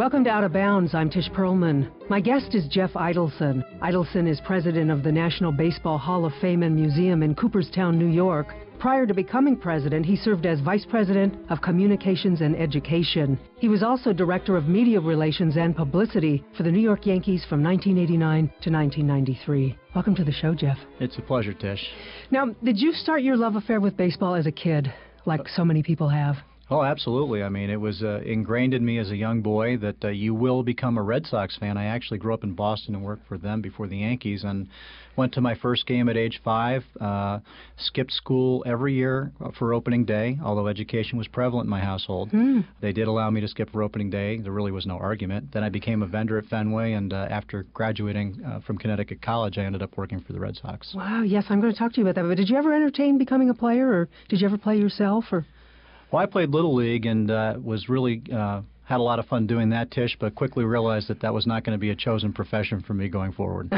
Welcome to Out of Bounds. I'm Tish Perlman. My guest is Jeff Idelson. Idelson is president of the National Baseball Hall of Fame and Museum in Cooperstown, New York. Prior to becoming president, he served as vice president of communications and education. He was also director of media relations and publicity for the New York Yankees from 1989 to 1993. Welcome to the show, Jeff. It's a pleasure, Tish. Now, did you start your love affair with baseball as a kid, like so many people have? Oh, absolutely. I mean, it was ingrained in me as a young boy that you will become a Red Sox fan. I actually grew up in Boston and worked for them before the Yankees, and went to my first game at age 5, skipped school every year for opening day, although education was prevalent in my household. They did allow me to skip for opening day. There really was no argument. Then I became a vendor at Fenway, and after graduating from Connecticut College, I ended up working for the Red Sox. Wow, yes, I'm going to talk to you about that. But did you ever entertain becoming a player, or did you ever play yourself? Or Well, I played Little League and was really had a lot of fun doing that, Tish, but quickly realized that that was not going to be a chosen profession for me going forward.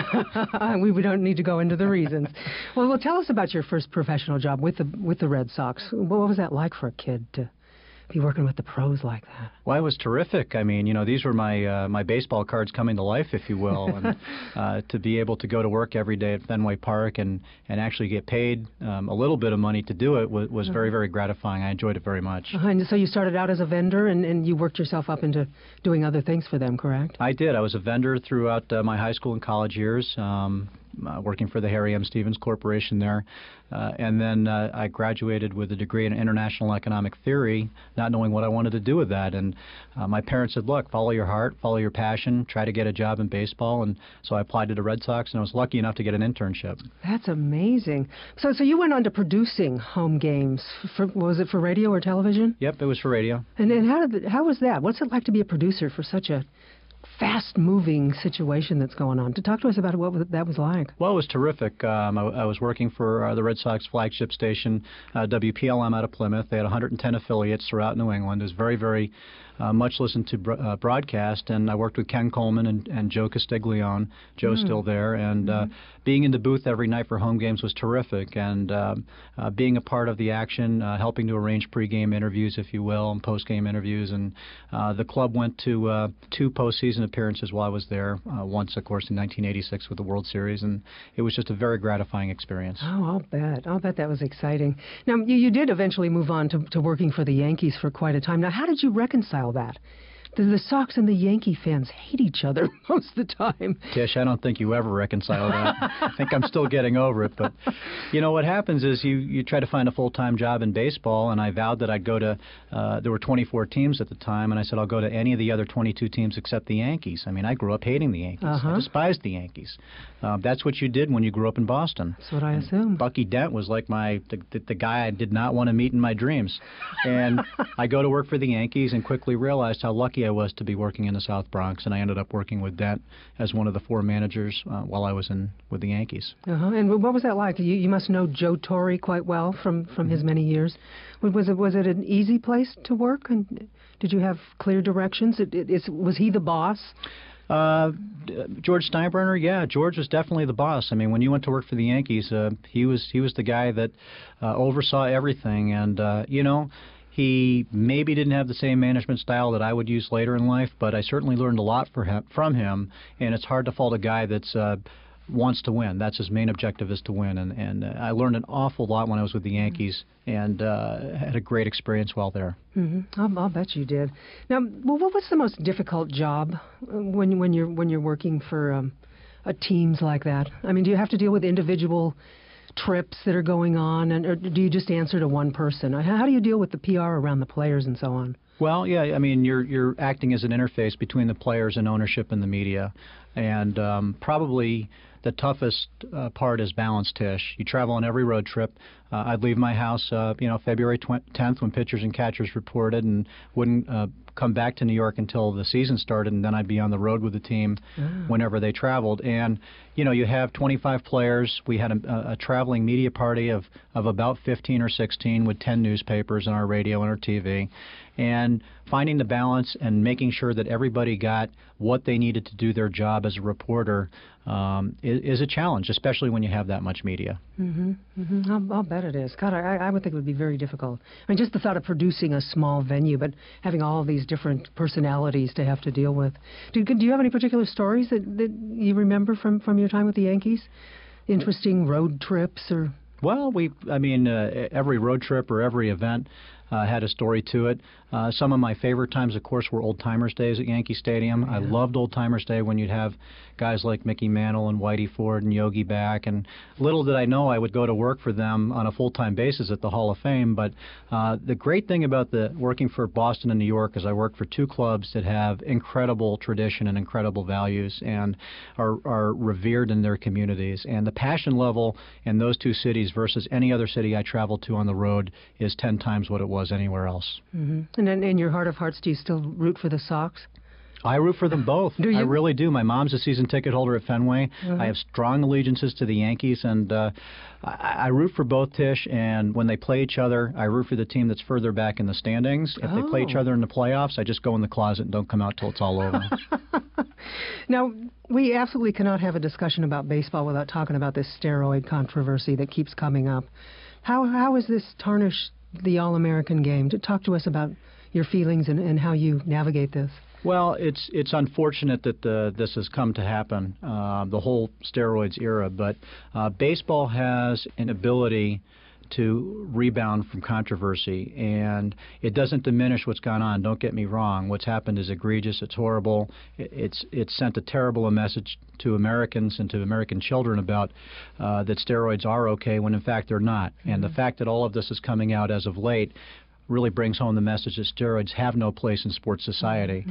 We don't need to go into the reasons. Well, tell us about your first professional job with the Red Sox. What was that like for a kid to be working with the pros like that? Well, it was terrific. I mean, these were my baseball cards coming to life, if you will, and to be able to go to work every day at Fenway Park and actually get paid a little bit of money to do it was very, very gratifying. I enjoyed it very much. And so you started out as a vendor, and you worked yourself up into doing other things for them, correct? I did. I was a vendor throughout my high school and college years. Working for the Harry M. Stevens Corporation there. And then I graduated with a degree in international economic theory, not knowing what I wanted to do with that. And my parents said, look, follow your heart, follow your passion, try to get a job in baseball. And so I applied to the Red Sox, and I was lucky enough to get an internship. That's amazing. So you went on to producing home games. Was it for radio or television? Yep, it was for radio. And how was that? What's it like to be a producer for such a fast-moving situation that's going on? To talk to us about what that was like. Well, it was terrific. I was working for the Red Sox flagship station, WPLM out of Plymouth. They had 110 affiliates throughout New England. It was very, very much listened to broadcast, and I worked with Ken Coleman and Joe Castiglione. Joe's still there, and being in the booth every night for home games was terrific, and being a part of the action, helping to arrange pregame interviews, if you will, and postgame interviews, and the club went to 2 postseason appearances while I was there, once, of course, in 1986 with the World Series, and it was just a very gratifying experience. Oh, I'll bet that was exciting. Now, you did eventually move on to working for the Yankees for quite a time. Now, how did you reconcile that? The Sox and the Yankee fans hate each other most of the time. Tish, I don't think you ever reconcile that. I think I'm still getting over it. But, what happens is you try to find a full-time job in baseball, and I vowed that I'd go to, there were 24 teams at the time, and I said I'll go to any of the other 22 teams except the Yankees. I mean, I grew up hating the Yankees. I despised the Yankees. That's what you did when you grew up in Boston. That's what I assumed. Bucky Dent was like the guy I did not want to meet in my dreams. And I go to work for the Yankees and quickly realized how lucky I was to be working in the South Bronx, and I ended up working with Dent as one of the 4 managers while I was with the Yankees. And what was that like? You must know Joe Torre quite well from his many years. Was it an easy place to work, and did you have clear directions? Was he the boss? George Steinbrenner, yeah, George was definitely the boss. I mean, when you went to work for the Yankees, he was the guy that oversaw everything, and he maybe didn't have the same management style that I would use later in life, but I certainly learned a lot from him, and it's hard to fault a guy that's wants to win. That's his main objective, is to win, and I learned an awful lot when I was with the Yankees, and had a great experience while there. I'll bet you did. Now, what's the most difficult job when you're working for teams like that? I mean, do you have to deal with individual trips that are going on, or do you just answer to one person? How do you deal with the PR around the players and so on? Well, yeah, I mean, you're acting as an interface between the players and ownership and the media, and probably the toughest part is balance, Tish. You travel on every road trip. I'd leave my house, February 10th when pitchers and catchers reported, and wouldn't come back to New York until the season started, and then I'd be on the road with the team whenever they traveled. And, you have 25 players. We had a traveling media party of about 15 or 16 with 10 newspapers and our radio and our TV. And finding the balance and making sure that everybody got what they needed to do their job as a reporter is a challenge, especially when you have that much media. I'll bet it is. God, I would think it would be very difficult. I mean, just the thought of producing a small venue, but having all these different personalities to have to deal with. Do you have any particular stories that you remember from your time with the Yankees? Interesting road trips or... Well, every road trip or every event had a story to it. Some of my favorite times, of course, were Old Timers Days at Yankee Stadium. Yeah. I loved Old Timers Day when you'd have guys like Mickey Mantle and Whitey Ford and Yogi back. And little did I know I would go to work for them on a full-time basis at the Hall of Fame. But the great thing about working for Boston and New York is I worked for two clubs that have incredible tradition and incredible values and are revered in their communities. And the passion level in those two cities versus any other city I traveled to on the road is 10 times what it was anywhere else. And then in your heart of hearts, do you still root for the Sox? I root for them both. Do you? I really do. My mom's a season ticket holder at Fenway. I have strong allegiances to the Yankees, and I root for both, Tish. And when they play each other, I root for the team that's further back in the standings. If they play each other in the playoffs, I just go in the closet and don't come out till it's all over. Now, we absolutely cannot have a discussion about baseball without talking about this steroid controversy that keeps coming up. How has this tarnished the All-American game? Talk to us about your feelings and how you navigate this. Well, it's unfortunate that this has come to happen, the whole steroids era, but baseball has an ability to rebound from controversy, and it doesn't diminish what's gone on. Don't get me wrong. What's happened is egregious. It's horrible. It's sent a terrible message to Americans and to American children about that steroids are okay when in fact they're not. And the fact that all of this is coming out as of late really brings home the message that steroids have no place in sports society.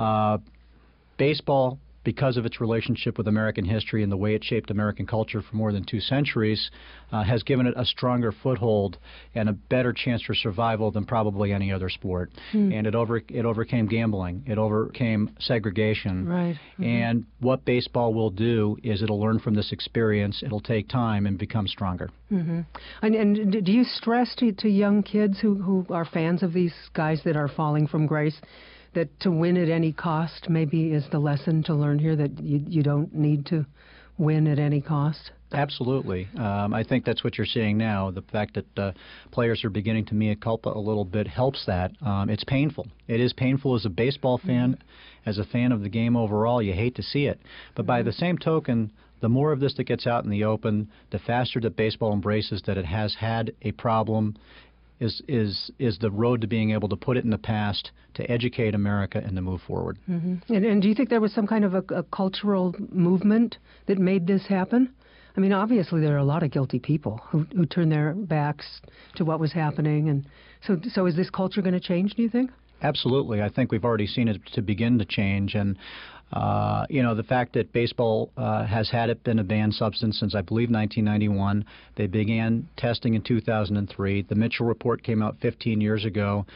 Baseball, because of its relationship with American history and the way it shaped American culture for more than 2 centuries, has given it a stronger foothold and a better chance for survival than probably any other sport. And it overcame gambling. It overcame segregation. Right. And what baseball will do is it'll learn from this experience. It'll take time and become stronger. And do you stress to young kids who are fans of these guys that are falling from grace that to win at any cost maybe is the lesson to learn here, that you don't need to win at any cost? Absolutely. I think that's what you're seeing now. The fact that players are beginning to mea culpa a little bit helps that. It's painful. It is painful as a baseball fan, as a fan of the game overall. You hate to see it. But by the same token, the more of this that gets out in the open, the faster that baseball embraces that it has had a problem, is the road to being able to put it in the past, to educate America, and to move forward. And do you think there was some kind of a cultural movement that made this happen? I mean, obviously there are a lot of guilty people who turned their backs to what was happening, and so is this culture going to change, do you think? Absolutely. I think we've already seen it to begin to change, and the fact that baseball has been a banned substance since, I believe, 1991. They began testing in 2003. The Mitchell Report came out 15 years ago.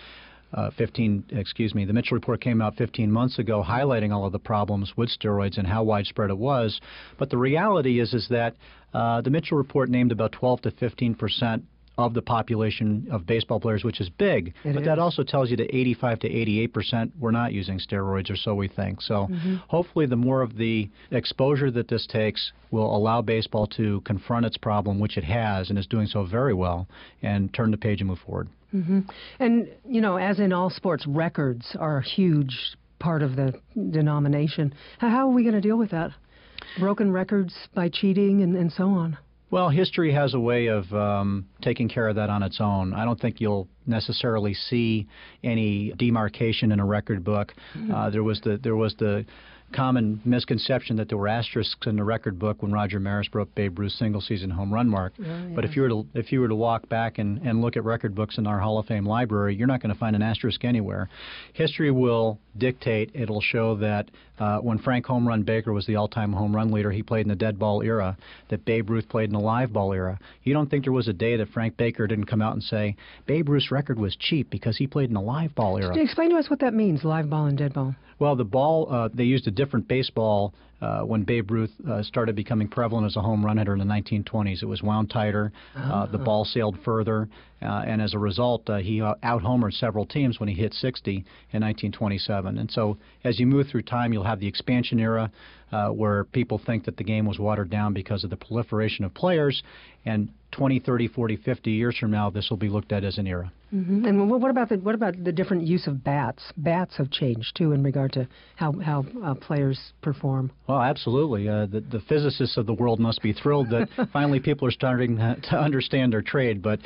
The Mitchell Report came out 15 months ago highlighting all of the problems with steroids and how widespread it was. But the reality is that the Mitchell Report named about 12 to 15% of the population of baseball players, which is big. But that also tells you that 85 to 88% were not using steroids, or so we think. So hopefully the more of the exposure that this takes will allow baseball to confront its problem, which it has and is doing so very well, and turn the page and move forward. And, as in all sports, records are a huge part of the denomination. How are we going to deal with that? Broken records by cheating and so on? Well, history has a way of taking care of that on its own. I don't think you'll necessarily see any demarcation in a record book. There was the common misconception that there were asterisks in the record book when Roger Maris broke Babe Ruth's single-season home run mark. But if you were to walk back and look at record books in our Hall of Fame library, you're not going to find an asterisk anywhere. History will dictate. It'll show that when Frank Home Run Baker was the all-time home run leader, he played in the dead ball era, that Babe Ruth played in the live ball era. You don't think there was a day that Frank Baker didn't come out and say, Babe Ruth's record was cheap because he played in the live ball era. Explain to us what that means, live ball and dead ball. Well, the ball, they used a different baseball when Babe Ruth started becoming prevalent as a home run hitter in the 1920s. It was wound tighter, the ball sailed further, and as a result, he out-homered several teams when he hit 60 in 1927. And so as you move through time, you'll have the expansion era where people think that the game was watered down because of the proliferation of players, and 20, 30, 40, 50 years from now, this will be looked at as an era. Mm-hmm. And what about the different use of bats? Bats have changed too in regard to how players perform. Well, absolutely. The physicists of the world must be thrilled that finally people are starting to understand their trade. But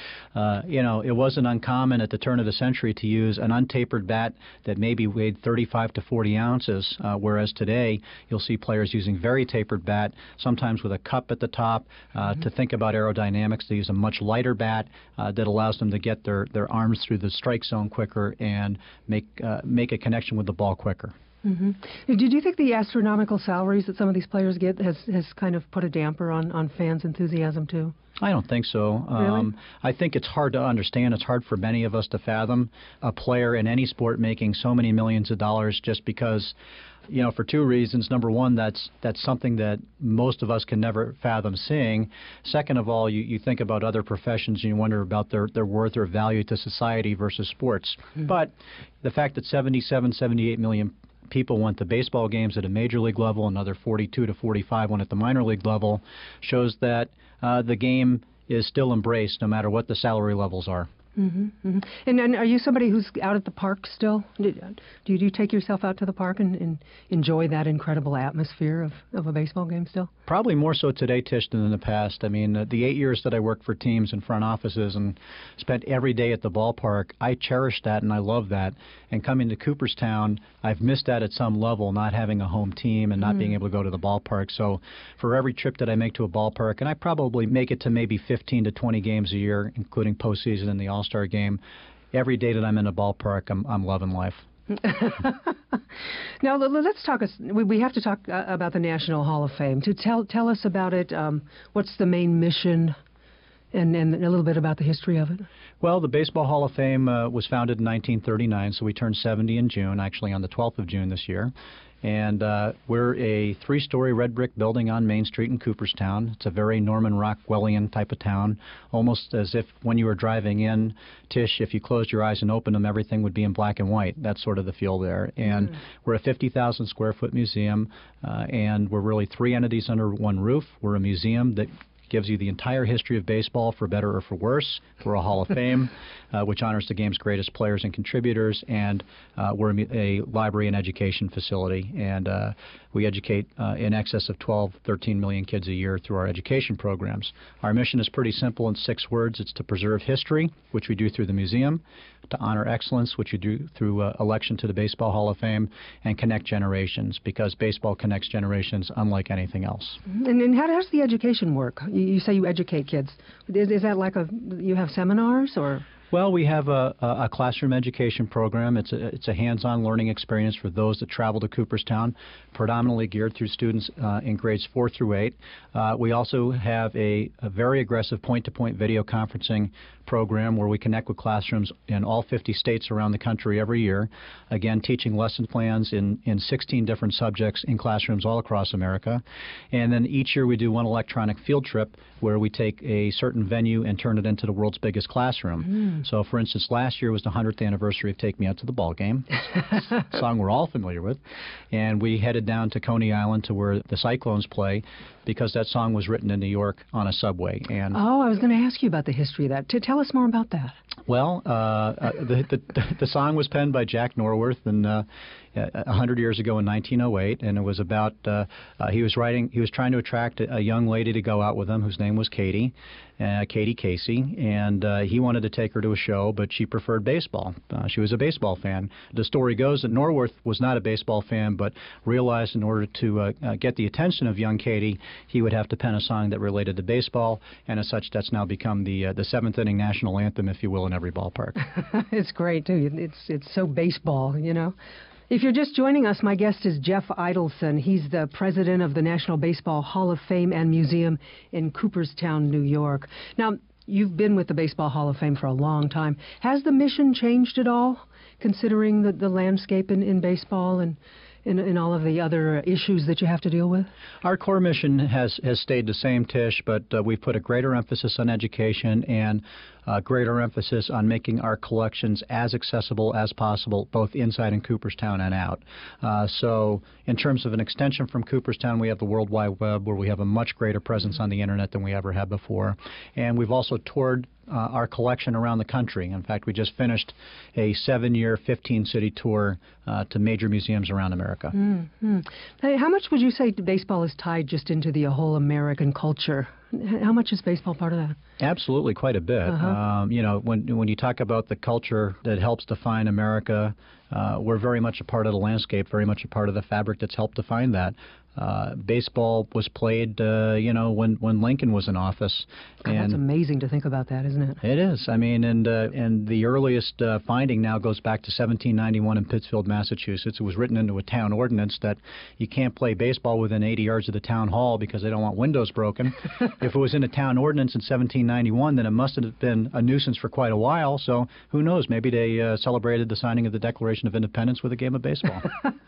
it wasn't uncommon at the turn of the century to use an untapered bat that maybe weighed 35 to 40 ounces, whereas today you'll see players using very tapered bat, sometimes with a cup at the top. To think about aerodynamics, they use a much lighter bat that allows them to get their arms through the strike zone quicker and make a connection with the ball quicker. Mm-hmm. Did you think the astronomical salaries that some of these players get has kind of put a damper on fans' enthusiasm too? I don't think so. Really? I think it's hard to understand. It's hard for many of us to fathom a player in any sport making so many millions of dollars just because, for two reasons. Number one, that's something that most of us can never fathom seeing. Second of all, you think about other professions and you wonder about their worth or value to society versus sports. Mm-hmm. But the fact that 77, 78 million people went to baseball games at a major league level, another 42 to 45 went at the minor league level, shows that the game is still embraced no matter what the salary levels are. Mm-hmm, mm-hmm. And are you somebody who's out at the park still? Do you take yourself out to the park and enjoy that incredible atmosphere of a baseball game still? Probably more so today, Tish, than in the past. I mean, the 8 years that I worked for teams in front offices and spent every day at the ballpark, I cherish that and I love that. And coming to Cooperstown, I've missed that at some level, not having a home team and not being able to go to the ballpark. So for every trip that I make to a ballpark, and I probably make it to maybe 15 to 20 games a year, including postseason and the All-Star game, every day that I'm in a ballpark, I'm loving life. Now let's talk. We have to talk about the National Hall of Fame. To tell us about it. What's the main mission, and a little bit about the history of it? Well, the Baseball Hall of Fame was founded in 1939, so we turned 70 in June, actually on the 12th of June this year. And we're a 3-story red brick building on Main Street in Cooperstown. It's a very Norman Rockwellian type of town, almost as if when you were driving in, Tish, if you closed your eyes and opened them, everything would be in black and white. That's sort of the feel there. And we're a 50,000 square foot museum, and we're really 3 entities under one roof. We're a museum that gives you the entire history of baseball, for better or for worse. We're a Hall of Fame, which honors the game's greatest players and contributors, and we're a library and education facility. And we educate in excess of 12, 13 million kids a year through our education programs. Our mission is pretty simple in 6 words. It's to preserve history, which we do through the museum, to honor excellence, which we do through election to the Baseball Hall of Fame, and connect generations, because baseball connects generations unlike anything else. And how does the education work? You say you educate kids. Is that like you have seminars or? Well, we have a classroom education program. It's a hands-on learning experience for those that travel to Cooperstown, predominantly geared through students in grades 4 through 8. We also have a very aggressive point-to-point video conferencing program where we connect with classrooms in all 50 states around the country every year, again teaching lesson plans in 16 different subjects in classrooms all across America. And then each year we do one electronic field trip where we take a certain venue and turn it into the world's biggest classroom. So, for instance, last year was the 100th anniversary of Take Me Out to the Ball Game, a song we're all familiar with. And we headed down to Coney Island to where the Cyclones play because that song was written in New York on a subway. And I was going to ask you about the history of that. Tell us more about that. Well, the song was penned by Jack Norworth and 100 years ago in 1908, and it was about he was trying to attract a young lady to go out with him whose name was Katie Casey, and he wanted to take her to a show, but she preferred baseball. She was a baseball fan. The story goes that Norworth was not a baseball fan, but realized in order to get the attention of young Katie, he would have to pen a song that related to baseball, and as such, that's now become the seventh inning national anthem, if you will, in every ballpark. It's great too. It's so baseball, you know. If you're just joining us, my guest is Jeff Idelson. He's the president of the National Baseball Hall of Fame and Museum in Cooperstown, New York. Now, you've been with the Baseball Hall of Fame for a long time. Has the mission changed at all, considering the landscape in baseball? And in all of the other issues that you have to deal with? Our core mission has stayed the same, Tish, but we've put a greater emphasis on education and greater emphasis on making our collections as accessible as possible, both inside in Cooperstown and out. So in terms of an extension from Cooperstown, we have the World Wide Web, where we have a much greater presence on the Internet than we ever had before. And we've also toured our collection around the country. In fact, we just finished a 7-year, 15-city tour to major museums around America. Mm-hmm. Hey, how much would you say baseball is tied just into the whole American culture? How much is baseball part of that? Absolutely, quite a bit. You know, when you talk about the culture that helps define America, we're very much a part of the landscape, very much a part of the fabric that's helped define that. Baseball was played, you know, when Lincoln was in office. God, that's amazing to think about that, isn't it? It is. I mean, and the earliest finding now goes back to 1791 in Pittsfield, Massachusetts. It was written into a town ordinance that you can't play baseball within 80 yards of the town hall because they don't want windows broken. If it was in a town ordinance in 1791, then it must have been a nuisance for quite a while. So who knows? Maybe they celebrated the signing of the Declaration of Independence with a game of baseball.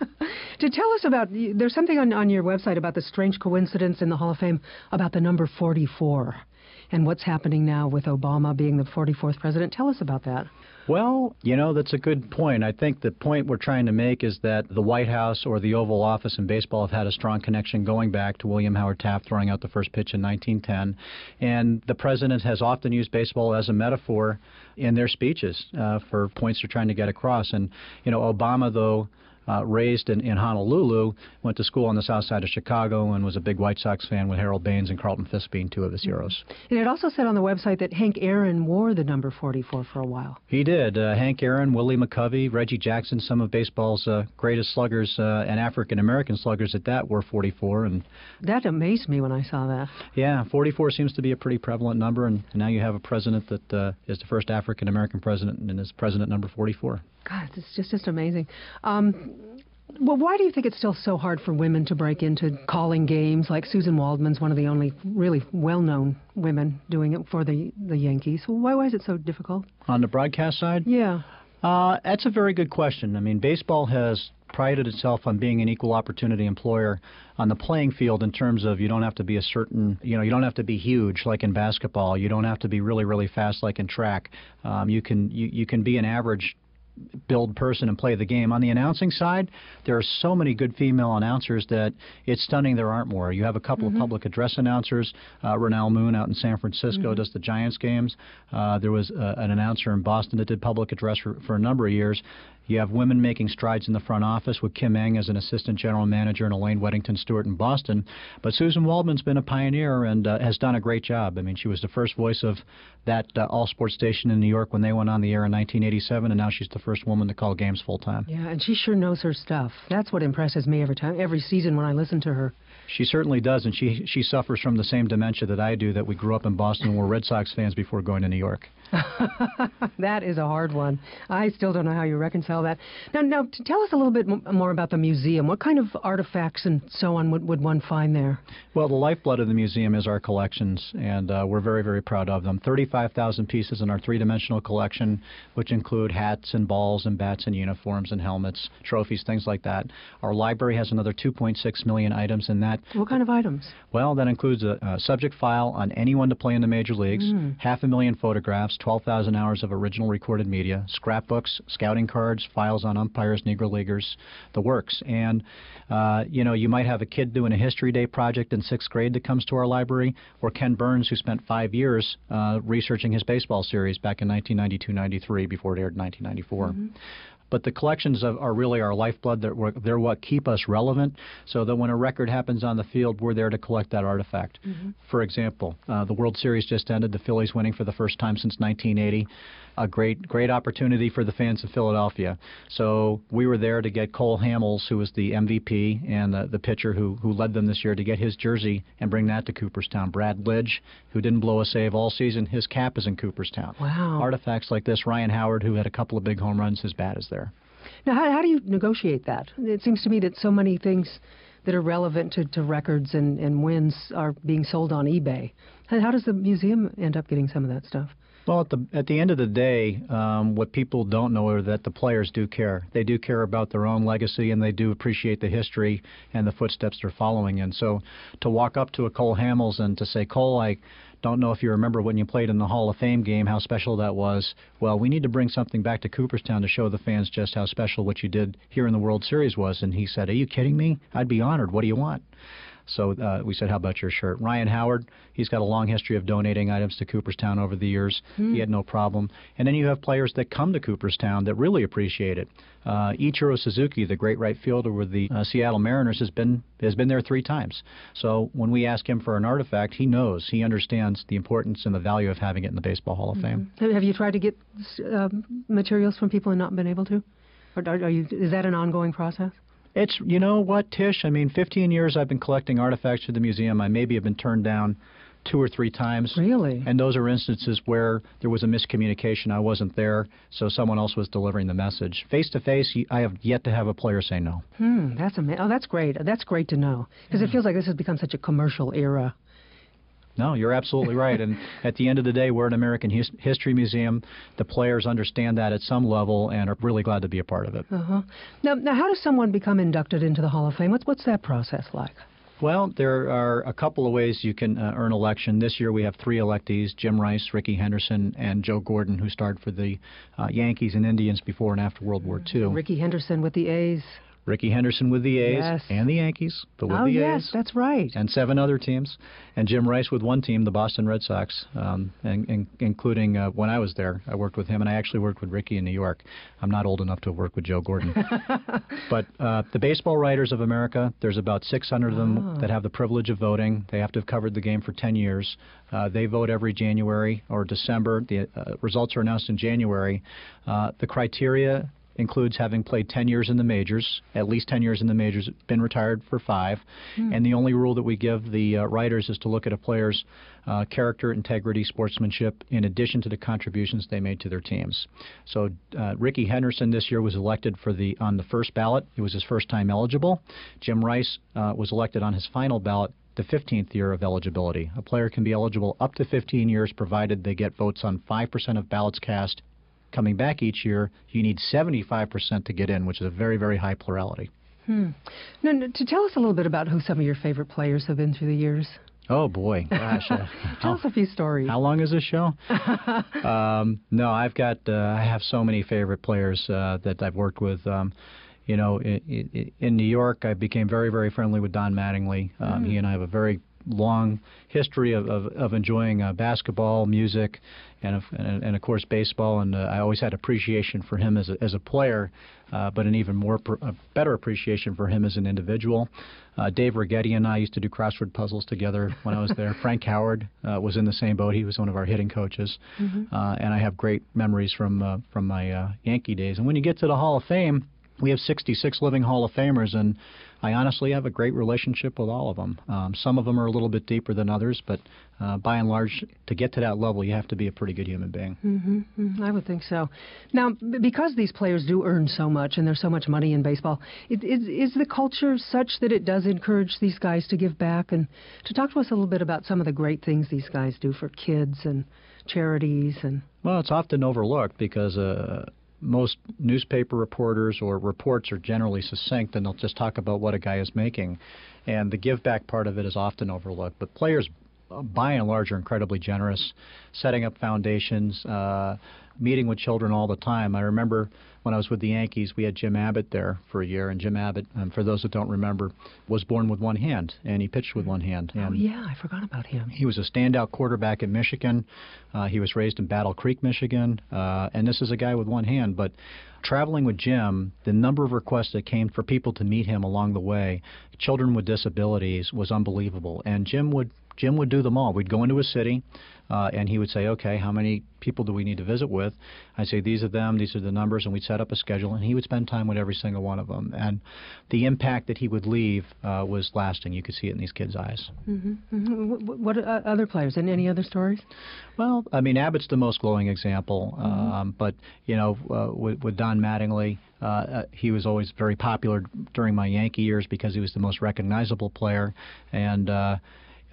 To tell us about, there's something on your website about the strange coincidence in the Hall of Fame about the number 44 and what's happening now with Obama being the 44th president. Tell us about that. Well, you know, that's a good point. I think the point we're trying to make is that the White House or the Oval Office in baseball have had a strong connection going back to William Howard Taft throwing out the first pitch in 1910. And the president has often used baseball as a metaphor in their speeches for points they're trying to get across. And, you know, Obama, though, raised in Honolulu, went to school on the south side of Chicago and was a big White Sox fan, with Harold Baines and Carlton Fisk being two of his heroes. And it also said on the website that Hank Aaron wore the number 44 for a while. He did. Hank Aaron, Willie McCovey, Reggie Jackson, some of baseball's greatest sluggers and African-American sluggers at that, were 44. And that amazed me when I saw that. Yeah, 44 seems to be a pretty prevalent number, and now you have a president that is the first African-American president and is president number 44. God, it's just amazing. Well, why do you think it's still so hard for women to break into calling games? Like Susan Waldman's one of the only really well-known women doing it for the Yankees. Why is it so difficult? On the broadcast side? Yeah. That's a very good question. I mean, baseball has prided itself on being an equal opportunity employer on the playing field in terms of you don't have to be a certain, you don't have to be huge like in basketball. You don't have to be really, really fast like in track. You can be an average build person and play the game. On the announcing side, there are so many good female announcers that it's stunning there aren't more. You have a couple of public address announcers. Ronell Moon out in San Francisco does the Giants games. There was an announcer in Boston that did public address for a number of years. You have women making strides in the front office with Kim Eng as an assistant general manager and Elaine Weddington Stewart in Boston. But Susan Waldman's been a pioneer and has done a great job. I mean, she was the first voice of that all-sports station in New York when they went on the air in 1987, and now she's the first woman to call games full-time. Yeah, and she sure knows her stuff. That's what impresses me every season when I listen to her. She certainly does, and she suffers from the same dementia that I do, that we grew up in Boston and were Red Sox fans before going to New York. That is a hard one. I still don't know how you reconcile that. Now, tell us a little bit more about the museum. What kind of artifacts and so on would one find there? Well, the lifeblood of the museum is our collections, and we're very, very proud of them. 35,000 pieces in our three-dimensional collection, which include hats and balls and bats and uniforms and helmets, trophies, things like that. Our library has another 2.6 million items in that. What kind of items? Well, that includes a subject file on anyone to play in the major leagues, 500,000 photographs, 12,000 hours of original recorded media, scrapbooks, scouting cards, files on umpires, Negro Leaguers, the works. And, you might have a kid doing a History Day project in 6th grade that comes to our library, or Ken Burns, who spent 5 years researching his baseball series back in 1992-93 before it aired in 1994. But the collections are really our lifeblood. They're what keep us relevant, so that when a record happens on the field, we're there to collect that artifact. For example, the World Series just ended, the Phillies winning for the first time since 1980. A great opportunity for the fans of Philadelphia. So we were there to get Cole Hamels, who was the MVP and the pitcher who led them this year, to get his jersey and bring that to Cooperstown. Brad Lidge, who didn't blow a save all season, his cap is in Cooperstown. Wow. Artifacts like this. Ryan Howard, who had a couple of big home runs, his bat is there. Now, how do you negotiate that? It seems to me that so many things that are relevant to records and wins are being sold on eBay. How does the museum end up getting some of that stuff? Well, at the end of the day, what people don't know are that the players do care. They do care about their own legacy, and they do appreciate the history and the footsteps they're following in. So to walk up to a Cole Hamels and to say, Cole, I don't know if you remember when you played in the Hall of Fame game, how special that was. Well, we need to bring something back to Cooperstown to show the fans just how special what you did here in the World Series was. And he said, are you kidding me? I'd be honored. What do you want? So we said, how about your shirt? Ryan Howard, he's got a long history of donating items to Cooperstown over the years. He had no problem. And then you have players that come to Cooperstown that really appreciate it. Ichiro Suzuki, the great right fielder with the Seattle Mariners, has been there 3 times. So when we ask him for an artifact, he knows, he understands the importance and the value of having it in the Baseball Hall of Fame. Have you tried to get materials from people and not been able to? Or is that an ongoing process? It's, you know what, Tish, I mean, 15 years I've been collecting artifacts for the museum. I maybe have been turned down 2 or 3 times. Really? And those are instances where there was a miscommunication. I wasn't there, so someone else was delivering the message. Face-to-face, I have yet to have a player say no. That's amazing. Oh, that's great. That's great to know, because it feels like this has become such a commercial era. No, you're absolutely right. And at the end of the day, we're an American History Museum. The players understand that at some level and are really glad to be a part of it. Now, how does someone become inducted into the Hall of Fame? What's that process like? Well, there are a couple of ways you can earn election. This year we have 3 electees, Jim Rice, Rickey Henderson, and Joe Gordon, who starred for the Yankees and Indians before and after World War II. Rickey Henderson with the A's. Rickey Henderson with the A's and the Yankees, but with the A's. Yes, that's right. And 7 other teams. And Jim Rice with one team, the Boston Red Sox, including when I was there. I worked with him, and I actually worked with Rickey in New York. I'm not old enough to have worked with Joe Gordon. But the Baseball Writers of America, there's about 600 of them that have the privilege of voting. They have to have covered the game for 10 years. They vote every January or December. The results are announced in January. The criteria includes having played 10 years in the majors, at least 10 years in the majors, been retired for 5. And the only rule that we give the writers is to look at a player's character, integrity, sportsmanship, in addition to the contributions they made to their teams. So Rickey Henderson this year was elected on the first ballot. It was his first time eligible. Jim Rice was elected on his final ballot, the 15th year of eligibility. A player can be eligible up to 15 years provided they get votes on 5% of ballots cast. Coming back each year, you need 75% to get in, which is a very, very high plurality. Now, to tell us a little bit about who some of your favorite players have been through the years. Oh, boy. Gosh. Tell us a few stories. How long is this show? No, I have so many favorite players that I've worked with. You know, in New York, I became very, very friendly with Don Mattingly. He and I have a very long history of enjoying basketball, music, and of course baseball, and I always had appreciation for him as a player, but an even better appreciation for him as an individual. Dave Righetti and I used to do crossword puzzles together when I was there. Frank Howard was in the same boat. He was one of our hitting coaches, and I have great memories from my Yankee days. And when you get to the Hall of Fame, we have 66 living Hall of Famers, and I honestly have a great relationship with all of them. Some of them are a little bit deeper than others, but by and large, to get to that level, you have to be a pretty good human being. I would think so. Now, because these players do earn so much and there's so much money in baseball, is the culture such that it does encourage these guys to give back? And to talk to us a little bit about some of the great things these guys do for kids and charities. Well, it's often overlooked because most newspaper reporters or reports are generally succinct, and they'll just talk about what a guy is making. And the give back part of it is often overlooked. But players, by and large, are incredibly generous, setting up foundations, meeting with children all the time. I remember when I was with the Yankees, we had Jim Abbott there for a year, and Jim Abbott, for those that don't remember, was born with one hand, and he pitched with one hand. And I forgot about him. He was a standout quarterback in Michigan. He was raised in Battle Creek, Michigan, and this is a guy with one hand. But traveling with Jim, the number of requests that came for people to meet him along the way, children with disabilities, was unbelievable. And Jim would do them all. We'd go into a city, and he would say, okay, how many people do we need to visit with? I'd say, these are them, these are the numbers, and we'd set up a schedule, and he would spend time with every single one of them. And the impact that he would leave was lasting. You could see it in these kids' eyes. What other players? And any other stories? Well, I mean, Abbott's the most glowing example, but, you know, with Don Mattingly, he was always very popular during my Yankee years because he was the most recognizable player, and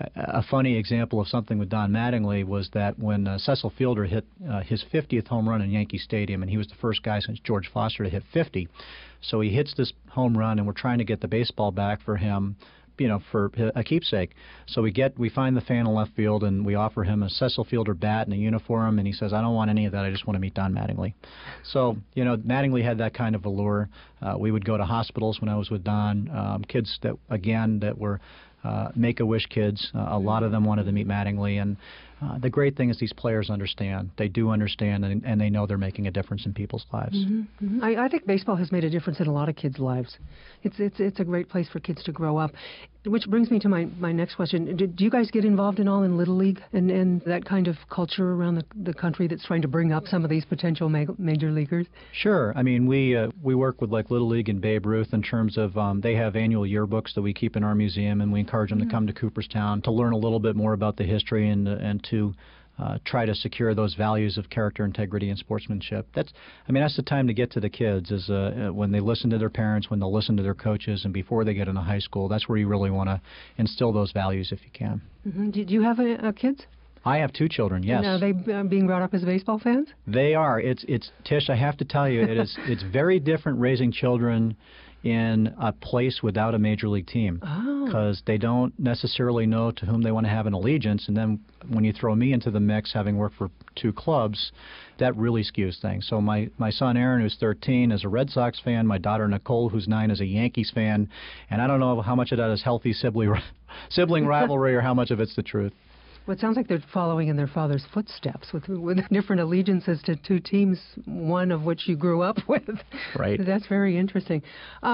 A funny example of something with Don Mattingly was that when Cecil Fielder hit his 50th home run in Yankee Stadium, and he was the first guy since George Foster to hit 50. So he hits this home run, and we're trying to get the baseball back for him, for a keepsake. So we find the fan in left field, and we offer him a Cecil Fielder bat and a uniform, and he says, I don't want any of that, I just want to meet Don Mattingly. So, Mattingly had that kind of allure. We would go to hospitals when I was with Don, kids that were Make-A-Wish kids. A lot of them wanted to meet Mattingly, and the great thing is these players understand. They do understand, and they know they're making a difference in people's lives. Mm-hmm. Mm-hmm. I think baseball has made a difference in a lot of kids' lives. It's a great place for kids to grow up. Which brings me to my next question. Do you guys get involved in all in Little League and that kind of culture around the country that's trying to bring up some of these potential major leaguers? Sure. I mean, we work with like Little League and Babe Ruth in terms of they have annual yearbooks that we keep in our museum, and we encourage them to come to Cooperstown to learn a little bit more about the history and to try to secure those values of character, integrity, and sportsmanship. That's the time to get to the kids, is when they listen to their parents, when they'll listen to their coaches, and before they get into high school. That's where you really want to instill those values if you can. Mm-hmm. Do you have kids? I have 2 children, yes. And are they being brought up as baseball fans? They are. It's Tish, I have to tell you, it's very different raising children in a place without a major league team, because they don't necessarily know to whom they want to have an allegiance. And then when you throw me into the mix, having worked for 2 clubs, that really skews things. So my son Aaron, who's 13, is a Red Sox fan. My daughter Nicole, who's 9, is a Yankees fan. And I don't know how much of that is healthy sibling rivalry or how much of it's the truth. Well, it sounds like they're following in their father's footsteps with different allegiances to 2 teams, one of which you grew up with. Right. That's very interesting.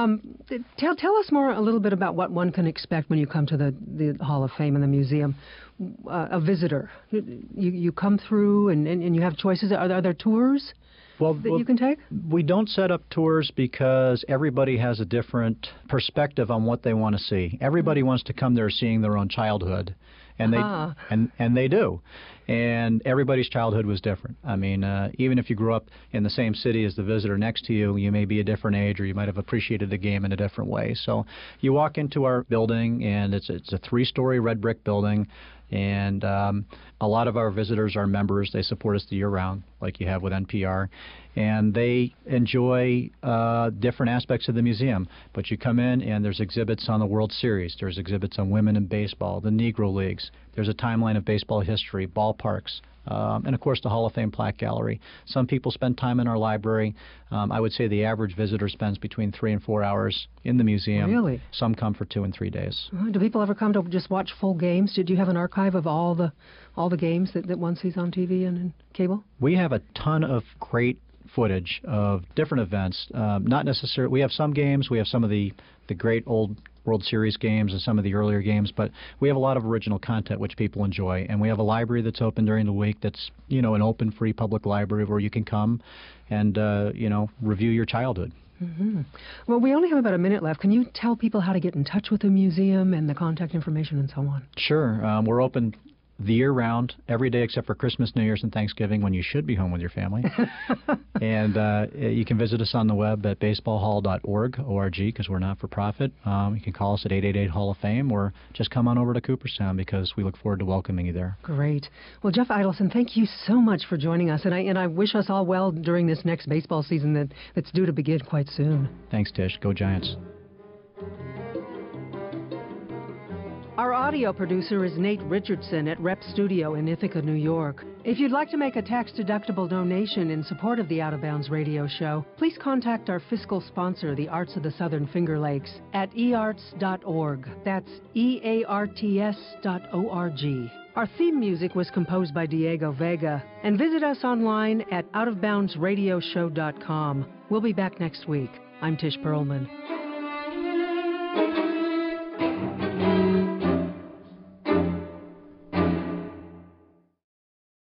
Tell us a little bit about what one can expect when you come to the Hall of Fame and the museum. A visitor. You come through and you have choices. Are there tours that you can take? We don't set up tours because everybody has a different perspective on what they want to see. Everybody wants to come there seeing their own childhood. And they do. And everybody's childhood was different. I mean, even if you grew up in the same city as the visitor next to you, you may be a different age, or you might have appreciated the game in a different way. So you walk into our building, and it's a 3-story red brick building. And a lot of our visitors are members. They support us the year round, like you have with NPR. And they enjoy different aspects of the museum. But you come in, and there's exhibits on the World Series. There's exhibits on women in baseball, the Negro Leagues. There's a timeline of baseball history, ballparks, and, of course, the Hall of Fame Plaque Gallery. Some people spend time in our library. I would say the average visitor spends between 3 and 4 hours in the museum. Really? Some come for 2 and 3 days. Do people ever come to just watch full games? Did you have an archive of all the games that one sees on TV and in cable? We have a ton of great footage of different events. Not necessarily. We have some games. We have some of the great old World Series games and some of the earlier games, but we have a lot of original content which people enjoy, and we have a library that's open during the week that's an open, free public library where you can come and review your childhood. Mm-hmm. Well, we only have about a minute left. Can you tell people how to get in touch with the museum and the contact information and so on? Sure. We're open the year round, every day except for Christmas, New Year's, and Thanksgiving, when you should be home with your family. And you can visit us on the web at baseballhall.org, O-R-G, because we're not for profit. You can call us at 888-HALL-OF-FAME, or just come on over to Cooperstown, because we look forward to welcoming you there. Great. Well, Jeff Idelson, thank you so much for joining us, and I wish us all well during this next baseball season that's due to begin quite soon. Thanks, Tish. Go Giants. Our audio producer is Nate Richardson at Rep Studio in Ithaca, New York. If you'd like to make a tax-deductible donation in support of the Out of Bounds radio show, please contact our fiscal sponsor, the Arts of the Southern Finger Lakes, at earts.org. That's earts.org. Our theme music was composed by Diego Vega. And visit us online at outofboundsradioshow.com. We'll be back next week. I'm Tish Perlman.